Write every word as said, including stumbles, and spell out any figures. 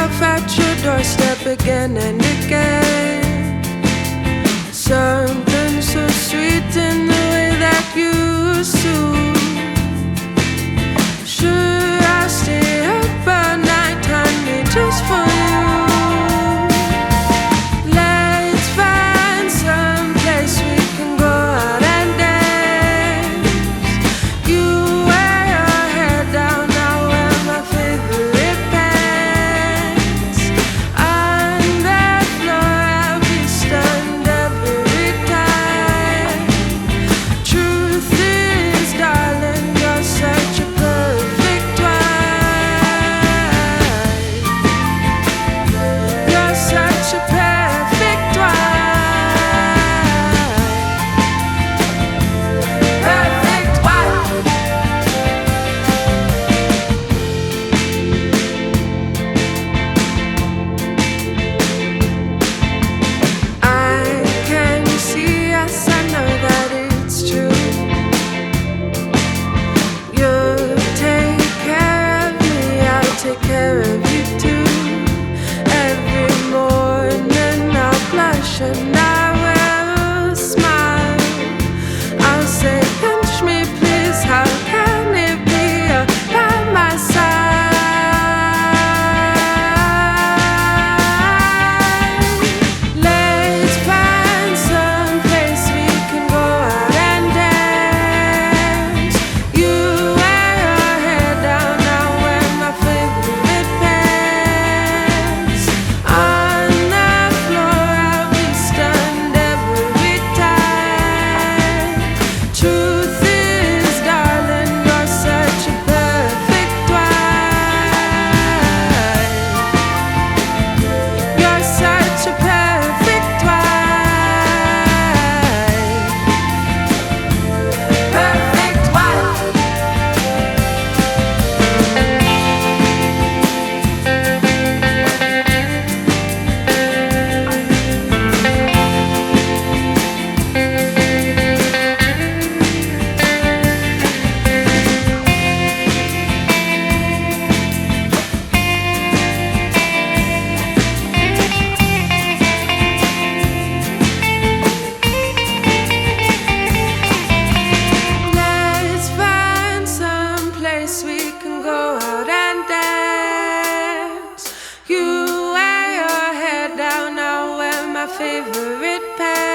myself at your doorstep again and again. Something so sweet in the way that you soothe. Sure, I'll stay up all night, honey, just for you. Let's find some place we can go out and dance. You wear your hair down, I wear my favorite pants. On that floor, I'll be stunned every time. Truth is, darling, you're such a perfect wife. You're such a perfect wife. Perfect wife. I can see, yes, I know that it's true. You take care of me, I'll take care of you too. Every morning I'll blush and I will smile. I'll say, pinch me please, how can it be you're by my side? Let's find some place we can go out and dance. You wear your hair down, I wear my favorite pants. On the floor, I'll be stunned every time. Truth is, darling, you're such a perfect wife. You're such a perfect wife. Perfect wife. Let's find some place we can go out and dance. You wear your hair down, I wear my favorite pants.